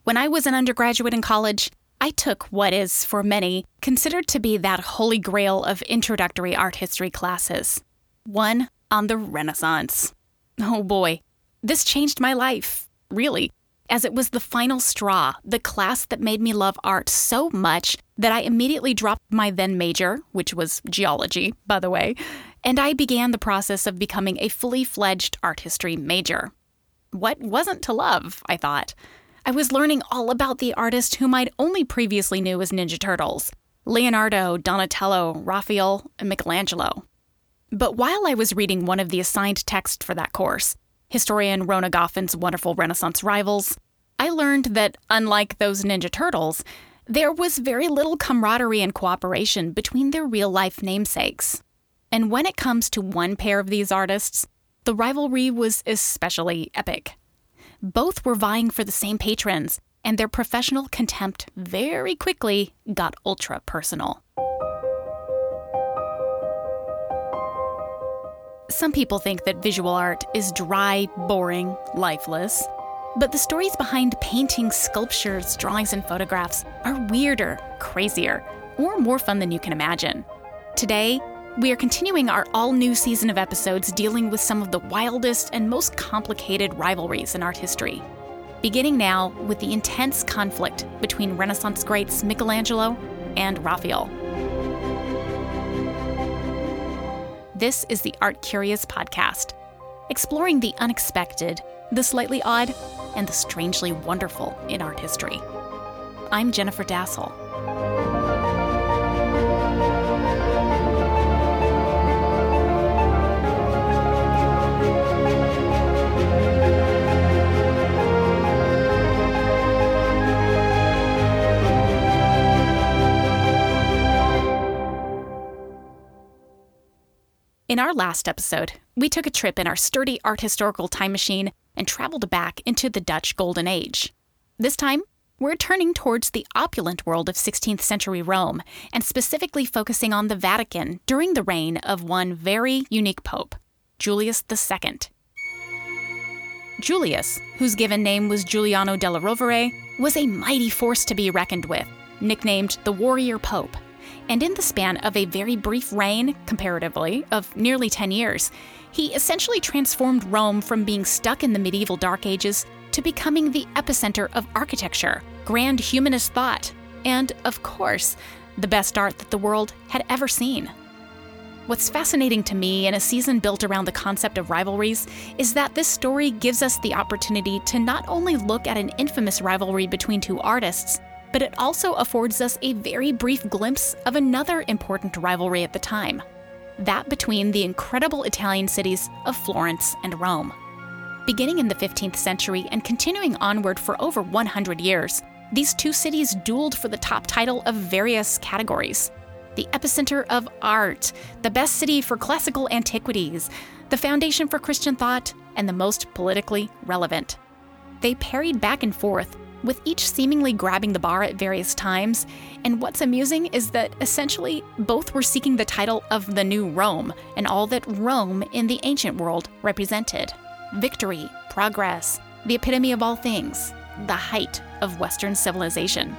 When I was an undergraduate in college, I took what is, for many, considered to be that holy grail of introductory art history classes. One on the Renaissance. Oh boy, this changed my life, really, as it was the final straw, the class that made me love art so much that I immediately dropped my then major, which was geology, by the way, and I began the process of becoming a fully fledged art history major. What wasn't to love, I thought? I was learning all about the artists whom I'd only previously knew as Ninja Turtles: Leonardo, Donatello, Raphael, and Michelangelo. But while I was reading one of the assigned texts for that course, historian Rona Goffin's Wonderful Renaissance Rivals, I learned that, unlike those Ninja Turtles, there was very little camaraderie and cooperation between their real-life namesakes. And when it comes to one pair of these artists, the rivalry was especially epic. Both were vying for the same patrons, and their professional contempt very quickly got ultra-personal. Some people think that visual art is dry, boring, lifeless. But the stories behind paintings, sculptures, drawings, and photographs are weirder, crazier, or more fun than you can imagine. Today, we are continuing our all-new season of episodes dealing with some of the wildest and most complicated rivalries in art history. Beginning now with the intense conflict between Renaissance greats Michelangelo and Raphael. This is the Art Curious Podcast, exploring the unexpected, the slightly odd, and the strangely wonderful in art history. I'm Jennifer Dassel. In our last episode, we took a trip in our sturdy art historical time machine and traveled back into the Dutch Golden Age. This time, we're turning towards the opulent world of 16th century Rome, and specifically focusing on the Vatican during the reign of one very unique pope, Julius II. Julius, whose given name was Giuliano della Rovere, was a mighty force to be reckoned with, nicknamed the Warrior Pope. And in the span of a very brief reign, comparatively, of nearly 10 years, he essentially transformed Rome from being stuck in the medieval Dark Ages to becoming the epicenter of architecture, grand humanist thought, and, of course, the best art that the world had ever seen. What's fascinating to me in a season built around the concept of rivalries is that this story gives us the opportunity to not only look at an infamous rivalry between two artists, but it also affords us a very brief glimpse of another important rivalry at the time, that between the incredible Italian cities of Florence and Rome. Beginning in the 15th century and continuing onward for over 100 years, these two cities dueled for the top title of various categories. The epicenter of art, the best city for classical antiquities, the foundation for Christian thought, and the most politically relevant. They parried back and forth, with each seemingly grabbing the bar at various times, and what's amusing is that essentially both were seeking the title of the new Rome and all that Rome in the ancient world represented. Victory, progress, the epitome of all things, the height of Western civilization.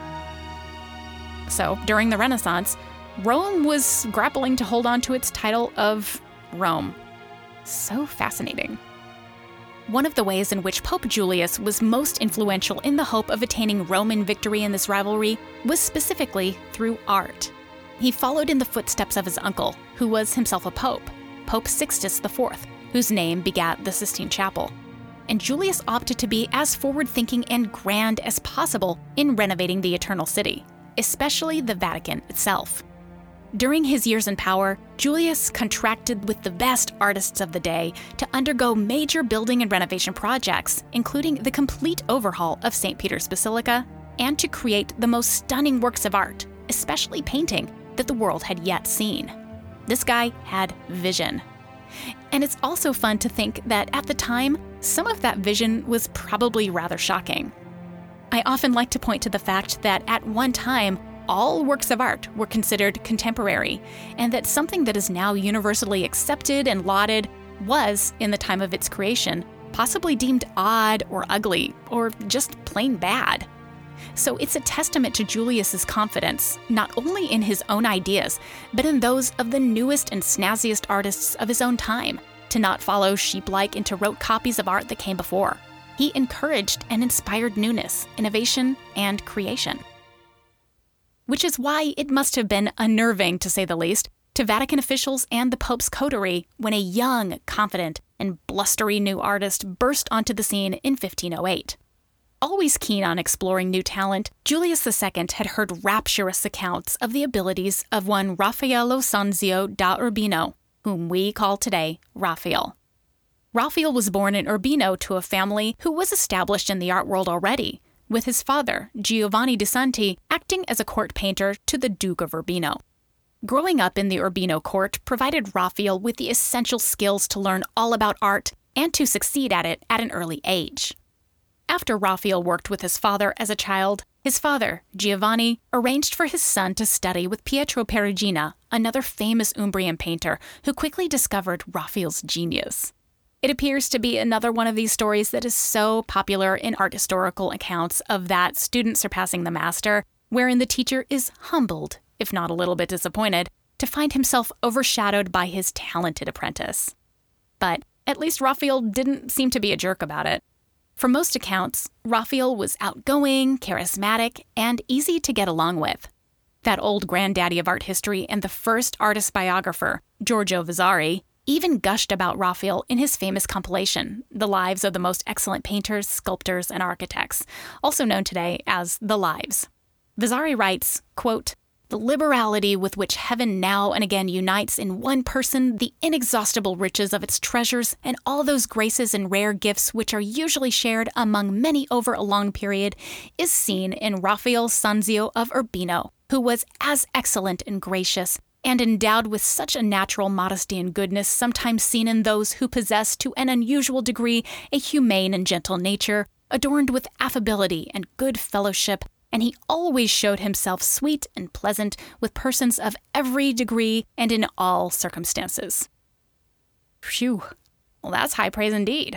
So, during the Renaissance, Rome was grappling to hold on to its title of Rome. So fascinating. One of the ways in which Pope Julius was most influential in the hope of attaining Roman victory in this rivalry was specifically through art. He followed in the footsteps of his uncle, who was himself a pope, Pope Sixtus IV, whose name begat the Sistine Chapel. And Julius opted to be as forward-thinking and grand as possible in renovating the Eternal City, especially the Vatican itself. During his years in power, Julius contracted with the best artists of the day to undergo major building and renovation projects, including the complete overhaul of St. Peter's Basilica, and to create the most stunning works of art, especially painting, that the world had yet seen. This guy had vision. And it's also fun to think that at the time, some of that vision was probably rather shocking. I often like to point to the fact that at one time, all works of art were considered contemporary, and that something that is now universally accepted and lauded was, in the time of its creation, possibly deemed odd or ugly, or just plain bad. So it's a testament to Julius's confidence, not only in his own ideas, but in those of the newest and snazziest artists of his own time, to not follow sheep-like into rote copies of art that came before. He encouraged and inspired newness, innovation, and creation. Which is why it must have been unnerving, to say the least, to Vatican officials and the Pope's coterie when a young, confident, and blustery new artist burst onto the scene in 1508. Always keen on exploring new talent, Julius II had heard rapturous accounts of the abilities of one Raffaello Sanzio da Urbino, whom we call today Raphael. Raphael was born in Urbino to a family who was established in the art world already, with his father, Giovanni de Santi, acting as a court painter to the Duke of Urbino. Growing up in the Urbino court provided Raphael with the essential skills to learn all about art and to succeed at it at an early age. After Raphael worked with his father as a child, his father, Giovanni, arranged for his son to study with Pietro Perugina, another famous Umbrian painter who quickly discovered Raphael's genius. It appears to be another one of these stories that is so popular in art historical accounts of that student surpassing the master, wherein the teacher is humbled, if not a little bit disappointed, to find himself overshadowed by his talented apprentice. But at least Raphael didn't seem to be a jerk about it. From most accounts, Raphael was outgoing, charismatic, and easy to get along with. That old granddaddy of art history and the first artist biographer, Giorgio Vasari, even gushed about Raphael in his famous compilation, The Lives of the Most Excellent Painters, Sculptors, and Architects, also known today as The Lives. Vasari writes, quote, "The liberality with which heaven now and again unites in one person the inexhaustible riches of its treasures and all those graces and rare gifts which are usually shared among many over a long period is seen in Raphael Sanzio of Urbino, who was as excellent and gracious, and endowed with such a natural modesty and goodness sometimes seen in those who possess to an unusual degree a humane and gentle nature, adorned with affability and good fellowship, and he always showed himself sweet and pleasant with persons of every degree and in all circumstances." Phew, well, that's high praise indeed.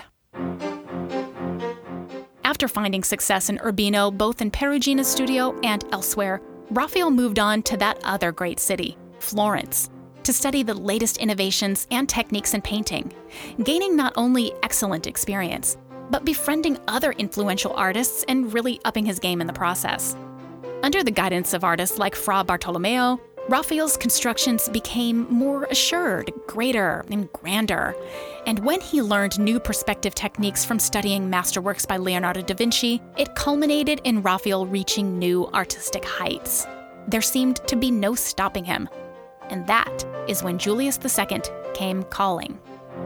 After finding success in Urbino, both in Perugina's studio and elsewhere, Raphael moved on to that other great city, Florence, to study the latest innovations and techniques in painting, gaining not only excellent experience, but befriending other influential artists and really upping his game in the process. Under the guidance of artists like Fra Bartolomeo, Raphael's constructions became more assured, greater, and grander. And when he learned new perspective techniques from studying masterworks by Leonardo da Vinci, it culminated in Raphael reaching new artistic heights. There seemed to be no stopping him. And that is when Julius II came calling.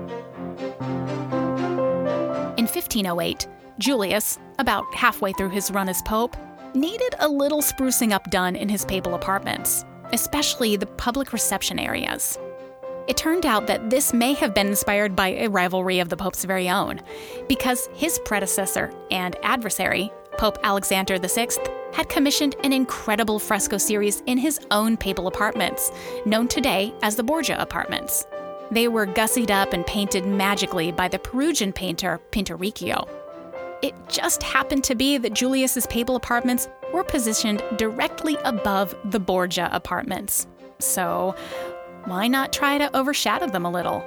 In 1508, Julius, about halfway through his run as pope, needed a little sprucing up done in his papal apartments, especially the public reception areas. It turned out that this may have been inspired by a rivalry of the pope's very own, because his predecessor and adversary, Pope Alexander VI, had commissioned an incredible fresco series in his own papal apartments, known today as the Borgia Apartments. They were gussied up and painted magically by the Perugian painter Pinturicchio. It just happened to be that Julius's papal apartments were positioned directly above the Borgia Apartments. So, why not try to overshadow them a little?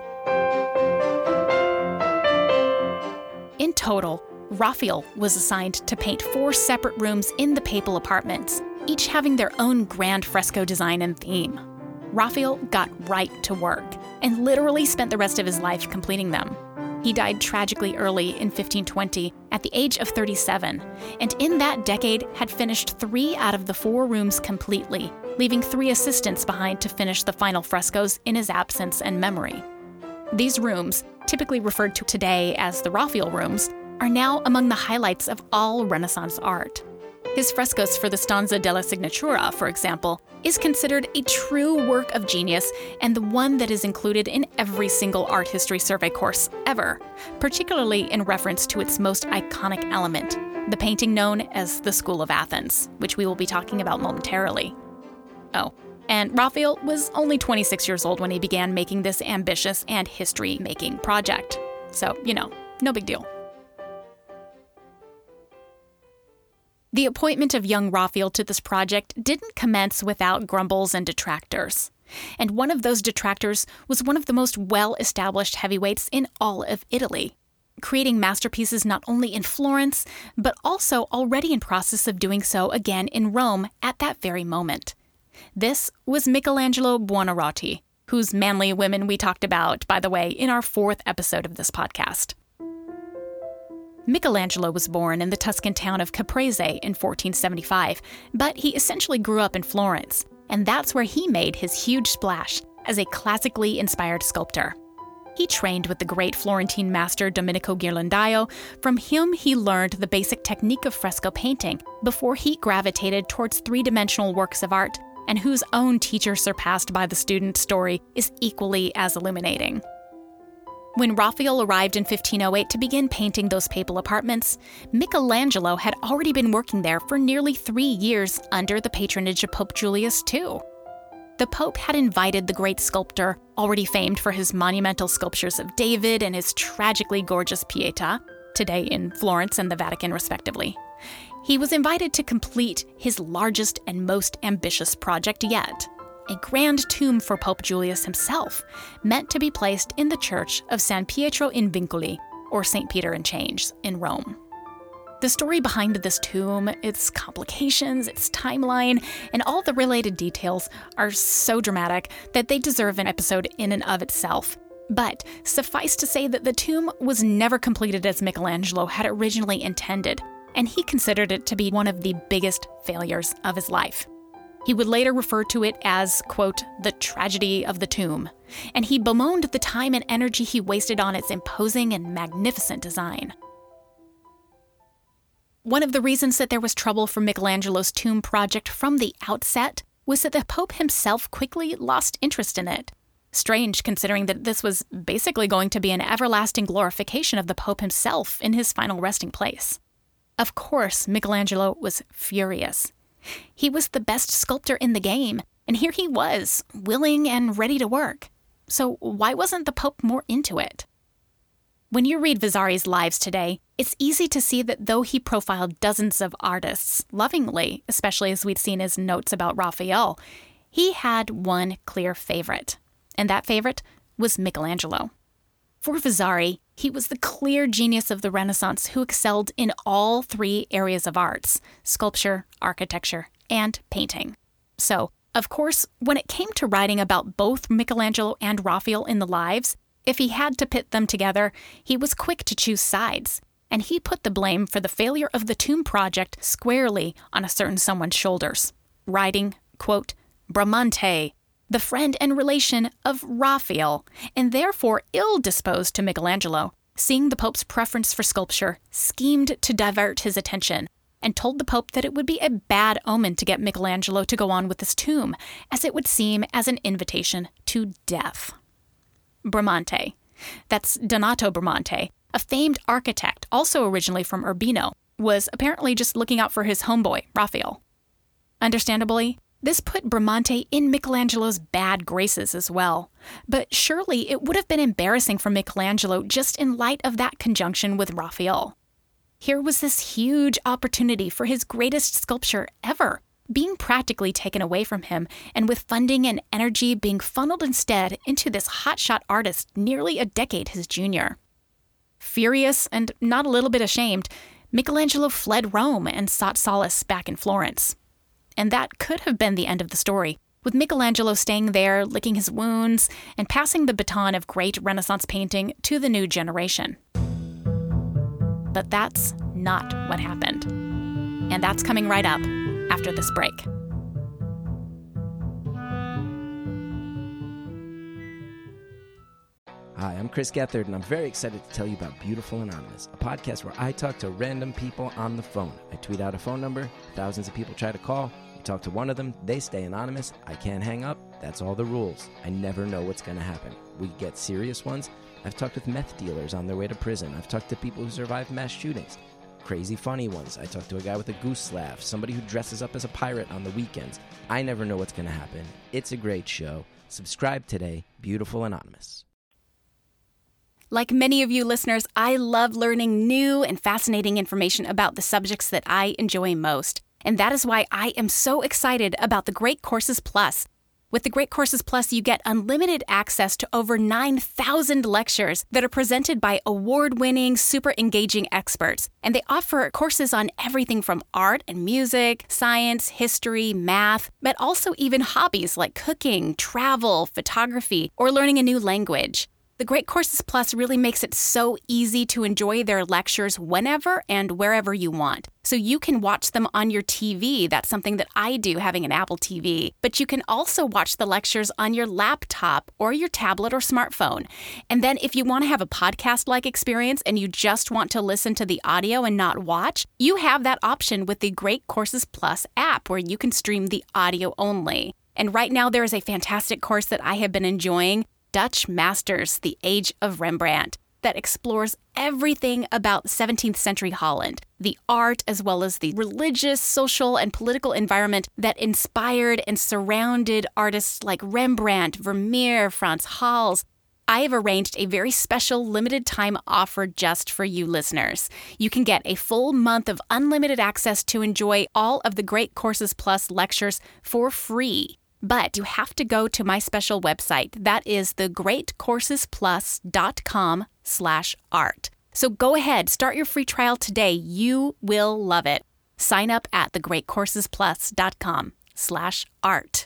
In total, Raphael was assigned to paint 4 separate rooms in the papal apartments, each having their own grand fresco design and theme. Raphael got right to work and literally spent the rest of his life completing them. He died tragically early in 1520 at the age of 37, and in that decade had finished 3 out of the 4 rooms completely, leaving 3 assistants behind to finish the final frescoes in his absence and memory. These rooms, typically referred to today as the Raphael rooms, are now among the highlights of all Renaissance art. His frescoes for the Stanza della Signatura, for example, is considered a true work of genius and the one that is included in every single art history survey course ever, particularly in reference to its most iconic element, the painting known as the School of Athens, which we will be talking about momentarily. Oh, and Raphael was only 26 years old when he began making this ambitious and history-making project. So, no big deal. The appointment of young Raphael to this project didn't commence without grumbles and detractors. And one of those detractors was one of the most well-established heavyweights in all of Italy, creating masterpieces not only in Florence, but also already in process of doing so again in Rome at that very moment. This was Michelangelo Buonarroti, whose manly women we talked about, by the way, in our 4th episode of this podcast. Michelangelo was born in the Tuscan town of Caprese in 1475, but he essentially grew up in Florence, and that's where he made his huge splash as a classically inspired sculptor. He trained with the great Florentine master Domenico Ghirlandaio. From him, he learned the basic technique of fresco painting before he gravitated towards three-dimensional works of art, and whose own teacher surpassed by the student story is equally as illuminating. When Raphael arrived in 1508 to begin painting those papal apartments, Michelangelo had already been working there for nearly 3 years under the patronage of Pope Julius II. The Pope had invited the great sculptor, already famed for his monumental sculptures of David and his tragically gorgeous Pietà, today in Florence and the Vatican respectively. He was invited to complete his largest and most ambitious project yet, a grand tomb for Pope Julius himself, meant to be placed in the church of San Pietro in Vincoli, or St. Peter in Chains, in Rome. The story behind this tomb, its complications, its timeline, and all the related details are so dramatic that they deserve an episode in and of itself. But suffice to say that the tomb was never completed as Michelangelo had originally intended, and he considered it to be one of the biggest failures of his life. He would later refer to it as, quote, the tragedy of the tomb, and he bemoaned the time and energy he wasted on its imposing and magnificent design. One of the reasons that there was trouble for Michelangelo's tomb project from the outset was that the Pope himself quickly lost interest in it. Strange, considering that this was basically going to be an everlasting glorification of the Pope himself in his final resting place. Of course, Michelangelo was furious. He was the best sculptor in the game, and here he was, willing and ready to work. So why wasn't the Pope more into it? When you read Vasari's lives today, it's easy to see that though he profiled dozens of artists, lovingly, especially as we'd seen his notes about Raphael, he had one clear favorite, and that favorite was Michelangelo. For Vasari, he was the clear genius of the Renaissance who excelled in all 3 areas of arts: sculpture, architecture, and painting. So, of course, when it came to writing about both Michelangelo and Raphael in the lives, if he had to pit them together, he was quick to choose sides, and he put the blame for the failure of the tomb project squarely on a certain someone's shoulders, writing, quote, Bramante, the friend and relation of Raphael, and therefore ill-disposed to Michelangelo, seeing the Pope's preference for sculpture, schemed to divert his attention, and told the Pope that it would be a bad omen to get Michelangelo to go on with his tomb, as it would seem as an invitation to death. Bramante, that's Donato Bramante, a famed architect, also originally from Urbino, was apparently just looking out for his homeboy, Raphael. Understandably, this put Bramante in Michelangelo's bad graces as well. But surely it would have been embarrassing for Michelangelo just in light of that conjunction with Raphael. Here was this huge opportunity for his greatest sculpture ever, being practically taken away from him, and with funding and energy being funneled instead into this hotshot artist nearly a decade his junior. Furious and not a little bit ashamed, Michelangelo fled Rome and sought solace back in Florence. And that could have been the end of the story, with Michelangelo staying there, licking his wounds, and passing the baton of great Renaissance painting to the new generation. But that's not what happened. And that's coming right up after this break. Hi, I'm Chris Gethard, and I'm very excited to tell you about Beautiful Anonymous, a podcast where I talk to random people on the phone. I tweet out a phone number, thousands of people try to call, you talk to one of them, they stay anonymous, I can't hang up, that's all the rules. I never know what's going to happen. We get serious ones. I've talked with meth dealers on their way to prison. I've talked to people who survived mass shootings. Crazy funny ones. I talked to a guy with a goose laugh, somebody who dresses up as a pirate on the weekends. I never know what's going to happen. It's a great show. Subscribe today, Beautiful Anonymous. Like many of you listeners, I love learning new and fascinating information about the subjects that I enjoy most. And that is why I am so excited about the Great Courses Plus. With the Great Courses Plus, you get unlimited access to over 9,000 lectures that are presented by award-winning, super engaging experts. And they offer courses on everything from art and music, science, history, math, but also even hobbies like cooking, travel, photography, or learning a new language. The Great Courses Plus really makes it so easy to enjoy their lectures whenever and wherever you want. So you can watch them on your TV. That's something that I do, having an Apple TV. But you can also watch the lectures on your laptop or your tablet or smartphone. And then if you want to have a podcast-like experience and you just want to listen to the audio and not watch, you have that option with the Great Courses Plus app where you can stream the audio only. And right now there is a fantastic course that I have been enjoying, Dutch Masters, The Age of Rembrandt, that explores everything about 17th century Holland, the art as well as the religious, social, and political environment that inspired and surrounded artists like Rembrandt, Vermeer, Frans Hals. I have arranged a very special limited time offer just for you listeners. You can get a full month of unlimited access to enjoy all of the Great Courses Plus lectures for free. But you have to go to my special website. That is thegreatcoursesplus.com/art. So go ahead, start your free trial today. You will love it. Sign up at thegreatcoursesplus.com/art.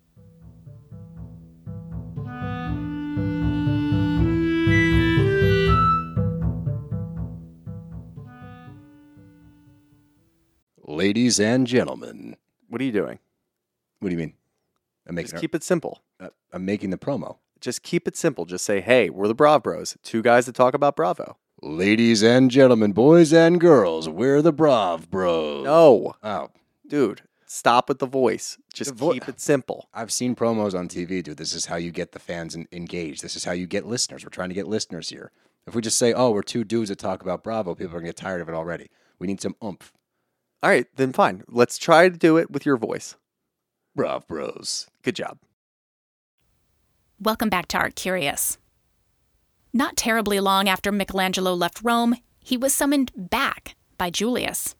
Ladies and gentlemen. What are you doing? What do you mean? Just keep it simple. I'm making the promo. Just keep it simple. Just say, hey, we're the Brav Bros. Two guys that talk about Bravo. Ladies and gentlemen, boys and girls, we're the Brav Bros. No. Oh. Dude, stop with the voice. Just keep it simple. I've seen promos on TV, dude. This is how you get the fans engaged. This is how you get listeners. We're trying to get listeners here. If we just say, oh, we're two dudes that talk about Bravo, people are going to get tired of it already. We need some oomph. All right, then fine. Let's try to do it with your voice. Brav Bros. Good job. Welcome back to Art Curious. Not terribly long after Michelangelo left Rome, he was summoned back by Julius.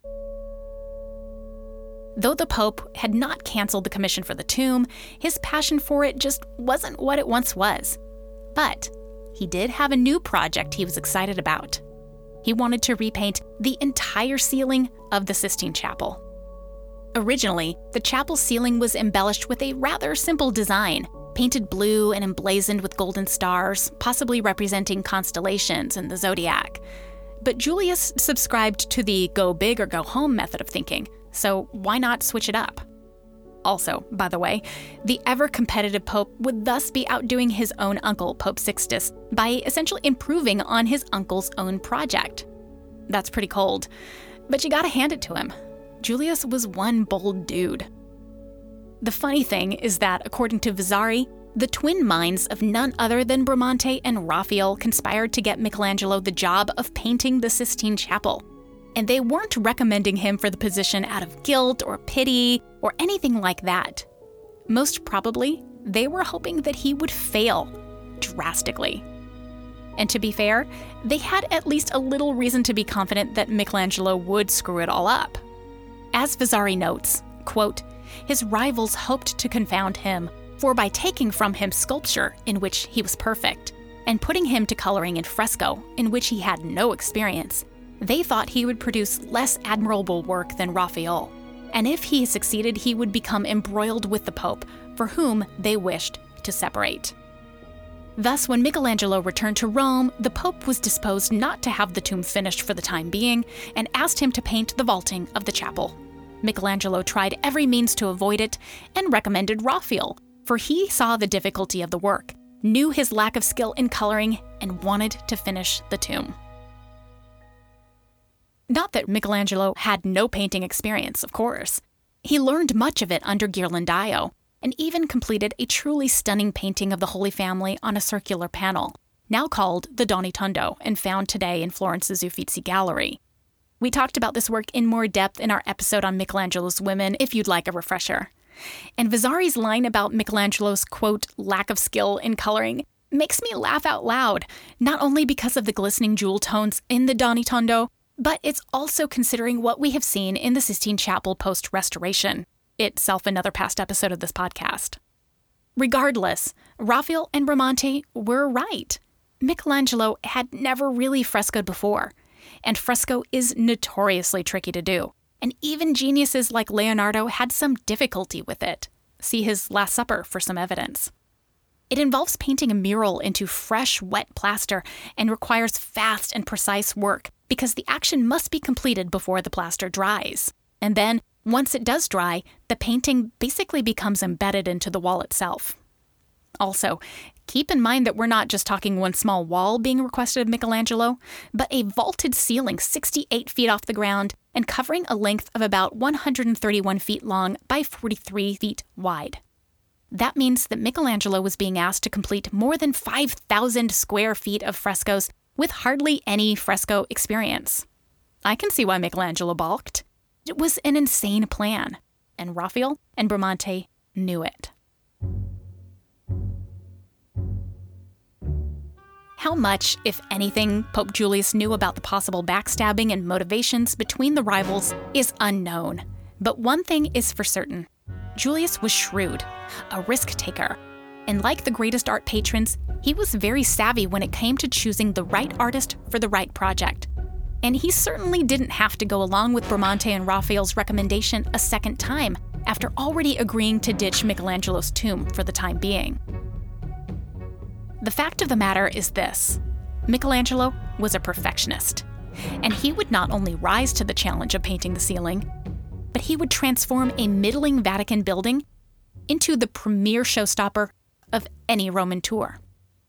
Though the Pope had not canceled the commission for the tomb, his passion for it just wasn't what it once was. But he did have a new project he was excited about. He wanted to repaint the entire ceiling of the Sistine Chapel. Originally, the chapel ceiling was embellished with a rather simple design, painted blue and emblazoned with golden stars, possibly representing constellations and the zodiac. But Julius subscribed to the go big or go home method of thinking, so why not switch it up? Also, by the way, the ever-competitive Pope would thus be outdoing his own uncle, Pope Sixtus, by essentially improving on his uncle's own project. That's pretty cold, but you gotta hand it to him. Julius was one bold dude. The funny thing is that, according to Vasari, the twin minds of none other than Bramante and Raphael conspired to get Michelangelo the job of painting the Sistine Chapel. And they weren't recommending him for the position out of guilt or pity or anything like that. Most probably, they were hoping that he would fail drastically. And to be fair, they had at least a little reason to be confident that Michelangelo would screw it all up. As Vasari notes, quote, his rivals hoped to confound him, for by taking from him sculpture, in which he was perfect, and putting him to coloring in fresco, in which he had no experience, they thought he would produce less admirable work than Raphael. And if he succeeded, he would become embroiled with the Pope, for whom they wished to separate. Thus, when Michelangelo returned to Rome, the Pope was disposed not to have the tomb finished for the time being, and asked him to paint the vaulting of the chapel. Michelangelo tried every means to avoid it, and recommended Raphael, for he saw the difficulty of the work, knew his lack of skill in coloring, and wanted to finish the tomb. Not that Michelangelo had no painting experience, of course. He learned much of it under Ghirlandaio, and even completed a truly stunning painting of the Holy Family on a circular panel, now called the Donitondo and found today in Florence's Uffizi Gallery. We talked about this work in more depth in our episode on Michelangelo's women, if you'd like a refresher. And Vasari's line about Michelangelo's, quote, lack of skill in coloring makes me laugh out loud, not only because of the glistening jewel tones in the Doni Tondo, but it's also considering what we have seen in the Sistine Chapel post-restoration, itself another past episode of this podcast. Regardless, Raphael and Bramante were right. Michelangelo had never really frescoed before, and fresco is notoriously tricky to do, and even geniuses like Leonardo had some difficulty with it. See his Last Supper for some evidence. It involves painting a mural into fresh, wet plaster and requires fast and precise work because the action must be completed before the plaster dries. And then, once it does dry, the painting basically becomes embedded into the wall itself. Also, keep in mind that we're not just talking one small wall being requested of Michelangelo, but a vaulted ceiling 68 feet off the ground and covering a length of about 131 feet long by 43 feet wide. That means that Michelangelo was being asked to complete more than 5,000 square feet of frescoes with hardly any fresco experience. I can see why Michelangelo balked. It was an insane plan, and Raphael and Bramante knew it. How much, if anything, Pope Julius knew about the possible backstabbing and motivations between the rivals is unknown. But one thing is for certain. Julius was shrewd, a risk-taker, and like the greatest art patrons, he was very savvy when it came to choosing the right artist for the right project. And he certainly didn't have to go along with Bramante and Raphael's recommendation a second time after already agreeing to ditch Michelangelo's tomb for the time being. The fact of the matter is this: Michelangelo was a perfectionist, and he would not only rise to the challenge of painting the ceiling, but he would transform a middling Vatican building into the premier showstopper of any Roman tour.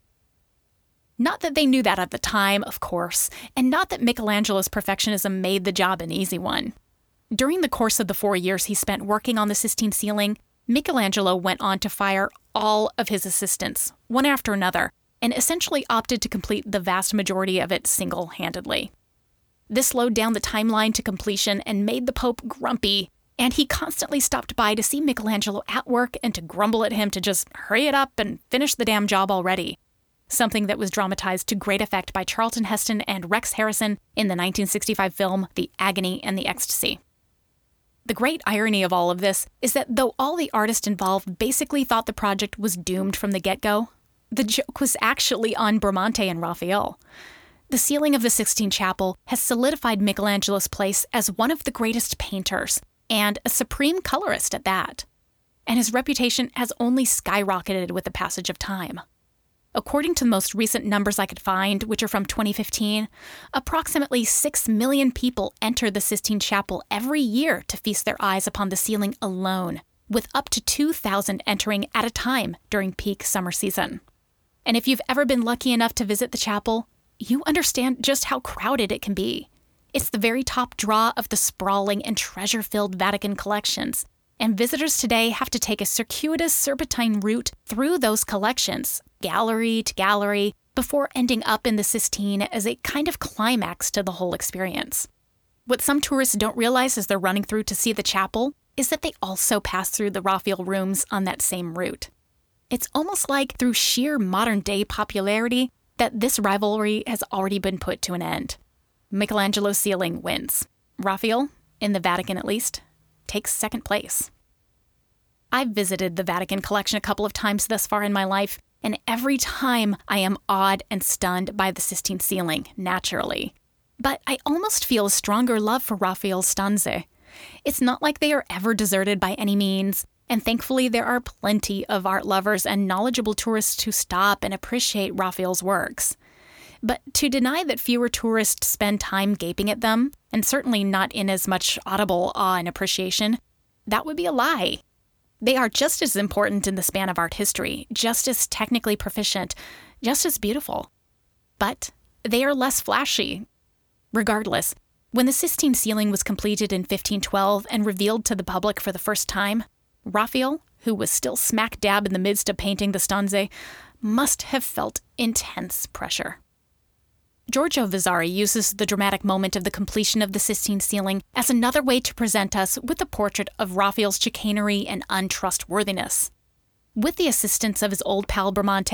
Not that they knew that at the time, of course, and not that Michelangelo's perfectionism made the job an easy one. During the course of the 4 years he spent working on the Sistine ceiling, Michelangelo went on to fire all of his assistants, one after another, and essentially opted to complete the vast majority of it single-handedly. This slowed down the timeline to completion and made the Pope grumpy, and he constantly stopped by to see Michelangelo at work and to grumble at him to just hurry it up and finish the damn job already. Something that was dramatized to great effect by Charlton Heston and Rex Harrison in the 1965 film The Agony and the Ecstasy. The great irony of all of this is that though all the artists involved basically thought the project was doomed from the get-go, the joke was actually on Bramante and Raphael. The ceiling of the Sistine Chapel has solidified Michelangelo's place as one of the greatest painters, and a supreme colorist at that. And his reputation has only skyrocketed with the passage of time. According to the most recent numbers I could find, which are from 2015, approximately 6 million people enter the Sistine Chapel every year to feast their eyes upon the ceiling alone, with up to 2,000 entering at a time during peak summer season. And if you've ever been lucky enough to visit the chapel, you understand just how crowded it can be. It's the very top draw of the sprawling and treasure-filled Vatican collections, and visitors today have to take a circuitous serpentine route through those collections, gallery to gallery, before ending up in the Sistine as a kind of climax to the whole experience. What some tourists don't realize as they're running through to see the chapel is that they also pass through the Raphael rooms on that same route. It's almost like through sheer modern-day popularity that this rivalry has already been put to an end. Michelangelo's ceiling wins. Raphael, in the Vatican at least, takes second place. I've visited the Vatican collection a couple of times thus far in my life, and every time I am awed and stunned by the Sistine ceiling, naturally. But I almost feel a stronger love for Raphael's stanze. It's not like they are ever deserted by any means, and thankfully there are plenty of art lovers and knowledgeable tourists who stop and appreciate Raphael's works. But to deny that fewer tourists spend time gaping at them, and certainly not in as much audible awe and appreciation, that would be a lie. They are just as important in the span of art history, just as technically proficient, just as beautiful. But they are less flashy. Regardless, when the Sistine ceiling was completed in 1512 and revealed to the public for the first time, Raphael, who was still smack dab in the midst of painting the stanze, must have felt intense pressure. Giorgio Vasari uses the dramatic moment of the completion of the Sistine ceiling as another way to present us with a portrait of Raphael's chicanery and untrustworthiness. With the assistance of his old pal Bramante,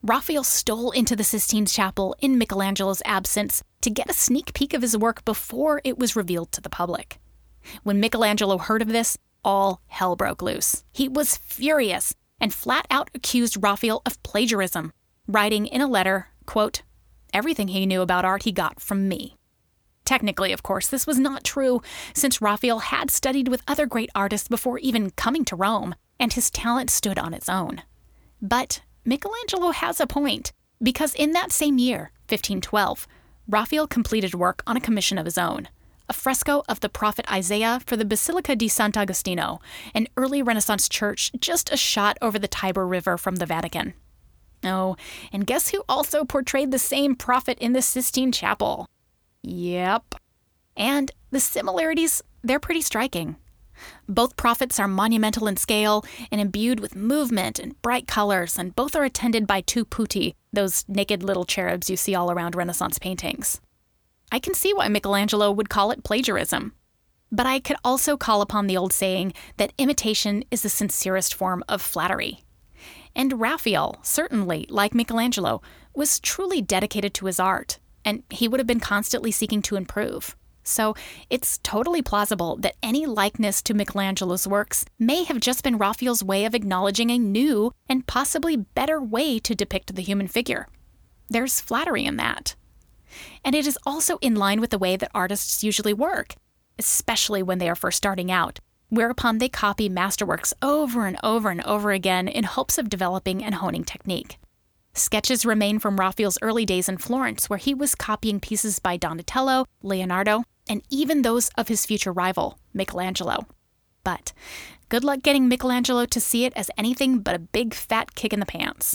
Raphael stole into the Sistine Chapel in Michelangelo's absence to get a sneak peek of his work before it was revealed to the public. When Michelangelo heard of this, all hell broke loose. He was furious and flat out accused Raphael of plagiarism, writing in a letter, quote, "Everything he knew about art he got from me." Technically, of course, this was not true, since Raphael had studied with other great artists before even coming to Rome, and his talent stood on its own. But Michelangelo has a point, because in that same year, 1512, Raphael completed work on a commission of his own, a fresco of the prophet Isaiah for the Basilica di Sant'Agostino, an early Renaissance church just a shot over the Tiber River from the Vatican. Oh, and guess who also portrayed the same prophet in the Sistine Chapel? Yep. And the similarities, they're pretty striking. Both prophets are monumental in scale and imbued with movement and bright colors, and both are attended by two putti, those naked little cherubs you see all around Renaissance paintings. I can see why Michelangelo would call it plagiarism. But I could also call upon the old saying that imitation is the sincerest form of flattery. And Raphael, certainly, like Michelangelo, was truly dedicated to his art, and he would have been constantly seeking to improve. So it's totally plausible that any likeness to Michelangelo's works may have just been Raphael's way of acknowledging a new and possibly better way to depict the human figure. There's flattery in that. And it is also in line with the way that artists usually work, especially when they are first starting out, whereupon they copy masterworks over and over and over again in hopes of developing and honing technique. Sketches remain from Raphael's early days in Florence, where he was copying pieces by Donatello, Leonardo, and even those of his future rival, Michelangelo. But good luck getting Michelangelo to see it as anything but a big fat kick in the pants.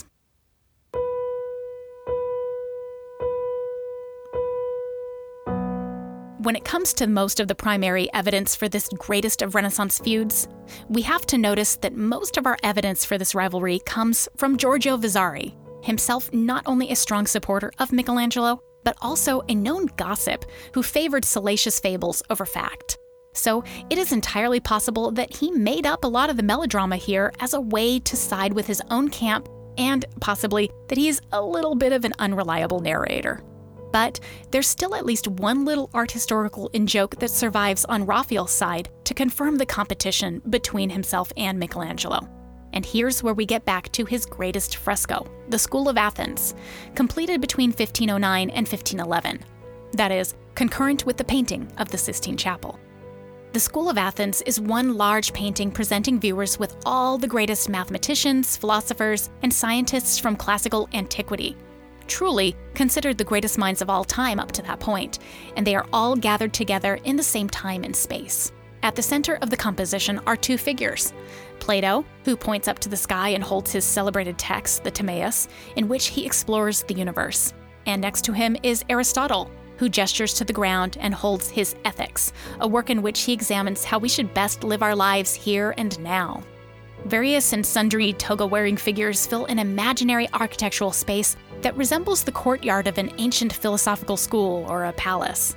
When it comes to most of the primary evidence for this greatest of Renaissance feuds, we have to notice that most of our evidence for this rivalry comes from Giorgio Vasari, himself not only a strong supporter of Michelangelo, but also a known gossip who favored salacious fables over fact. So it is entirely possible that he made up a lot of the melodrama here as a way to side with his own camp, and possibly that he's a little bit of an unreliable narrator. But there's still at least one little art historical in-joke that survives on Raphael's side to confirm the competition between himself and Michelangelo. And here's where we get back to his greatest fresco, the School of Athens, completed between 1509 and 1511. That is, concurrent with the painting of the Sistine Chapel. The School of Athens is one large painting presenting viewers with all the greatest mathematicians, philosophers, and scientists from classical antiquity, truly considered the greatest minds of all time up to that point, and they are all gathered together in the same time and space. At the center of the composition are two figures: Plato, who points up to the sky and holds his celebrated text, the Timaeus, in which he explores the universe. And next to him is Aristotle, who gestures to the ground and holds his Ethics, a work in which he examines how we should best live our lives here and now. Various and sundry toga-wearing figures fill an imaginary architectural space that resembles the courtyard of an ancient philosophical school or a palace.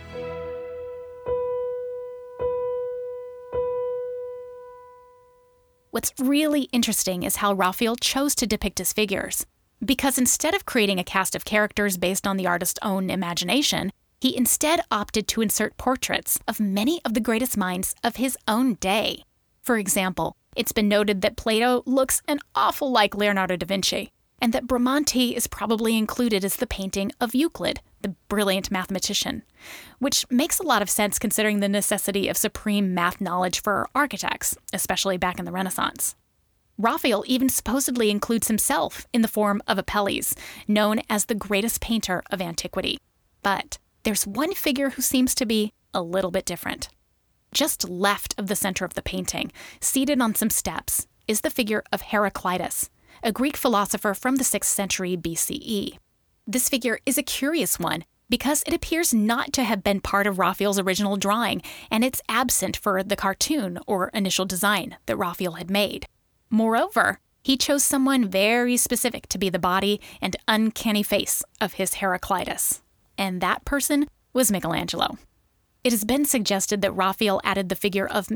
What's really interesting is how Raphael chose to depict his figures, because instead of creating a cast of characters based on the artist's own imagination, he instead opted to insert portraits of many of the greatest minds of his own day. For example, it's been noted that Plato looks an awful like Leonardo da Vinci, and that Bramante is probably included as the painting of Euclid, the brilliant mathematician, which makes a lot of sense considering the necessity of supreme math knowledge for architects, especially back in the Renaissance. Raphael even supposedly includes himself in the form of Apelles, known as the greatest painter of antiquity. But there's one figure who seems to be a little bit different. Just left of the center of the painting, seated on some steps, is the figure of Heraclitus, a Greek philosopher from the 6th century BCE. This figure is a curious one because it appears not to have been part of Raphael's original drawing, and it's absent for the cartoon or initial design that Raphael had made. Moreover, he chose someone very specific to be the body and uncanny face of his Heraclitus, and that person was Michelangelo. It has been suggested that Raphael added the figure of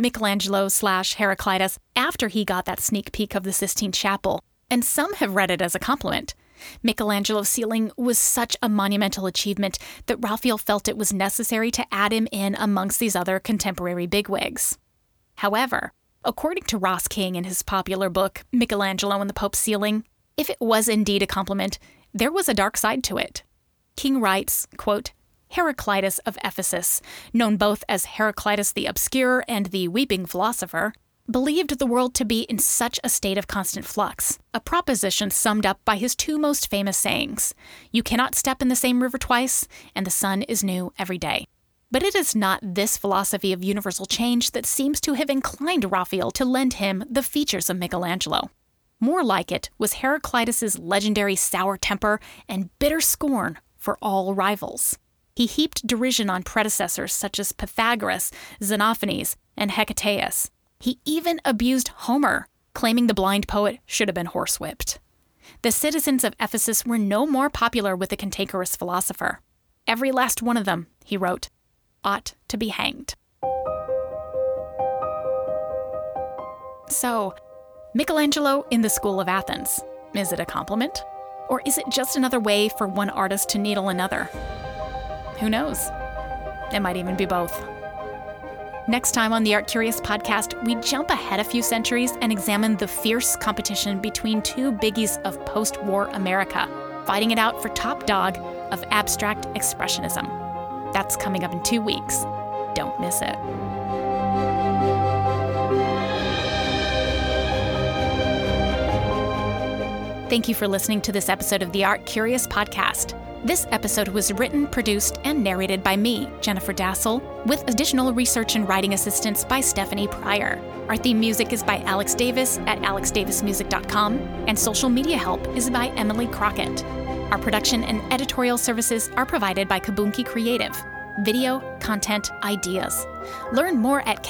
Michelangelo/Heraclitus after he got that sneak peek of the Sistine Chapel, and some have read it as a compliment, Michelangelo's ceiling was such a monumental achievement that Raphael felt it was necessary to add him in amongst these other contemporary bigwigs. However, according to Ross King in his popular book, Michelangelo and the Pope's Ceiling, if it was indeed a compliment, there was a dark side to it. King writes, quote, Heraclitus of Ephesus, known both as Heraclitus the Obscure and the Weeping Philosopher, believed the world to be in such a state of constant flux, a proposition summed up by his two most famous sayings, "You cannot step in the same river twice, and the sun is new every day." But it is not this philosophy of universal change that seems to have inclined Raphael to lend him the features of Michelangelo. More like it was Heraclitus's legendary sour temper and bitter scorn for all rivals. He heaped derision on predecessors such as Pythagoras, Xenophanes, and Hecataeus. He even abused Homer, claiming the blind poet should have been horsewhipped. The citizens of Ephesus were no more popular with the cantankerous philosopher. Every last one of them, he wrote, ought to be hanged. So, Michelangelo in the School of Athens. Is it a compliment? Or is it just another way for one artist to needle another? Who knows? It might even be both. Next time on the Art Curious podcast, we jump ahead a few centuries and examine the fierce competition between two biggies of post-war America, fighting it out for top dog of abstract expressionism. That's coming up in 2 weeks. Don't miss it. Thank you for listening to this episode of the Art Curious podcast. This episode was written, produced, and narrated by me, Jennifer Dassel, with additional research and writing assistance by Stephanie Pryor. Our theme music is by Alex Davis at alexdavismusic.com, and social media help is by Emily Crockett. Our production and editorial services are provided by Kabunki Creative. Video, content, ideas. Learn more at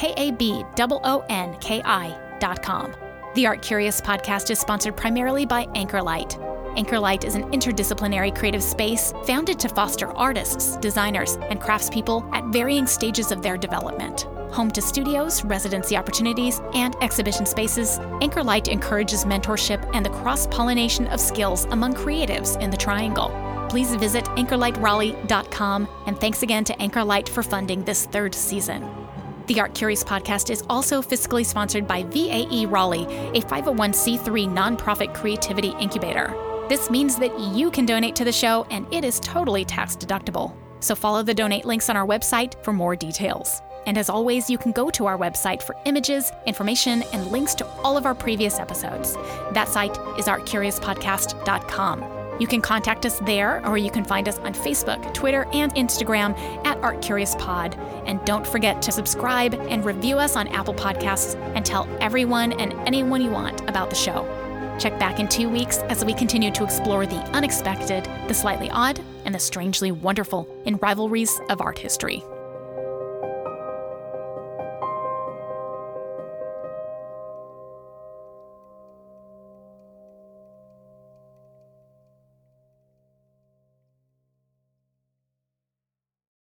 kabonki.com. The Art Curious podcast is sponsored primarily by Anchorlight. Anchorlight is an interdisciplinary creative space founded to foster artists, designers, and craftspeople at varying stages of their development. Home to studios, residency opportunities, and exhibition spaces, Anchorlight encourages mentorship and the cross-pollination of skills among creatives in the Triangle. Please visit anchorlightraleigh.com, and thanks again to Anchorlight for funding this 3rd season. The Art Curious podcast is also fiscally sponsored by VAE Raleigh, a 501c3 nonprofit creativity incubator. This means that you can donate to the show, and it is totally tax deductible. So follow the donate links on our website for more details. And as always, you can go to our website for images, information, and links to all of our previous episodes. That site is artcuriouspodcast.com. You can contact us there, or you can find us on Facebook, Twitter, and Instagram at ArtCuriousPod. And don't forget to subscribe and review us on Apple Podcasts, and tell everyone and anyone you want about the show. Check back in 2 weeks as we continue to explore the unexpected, the slightly odd, and the strangely wonderful in rivalries of art history.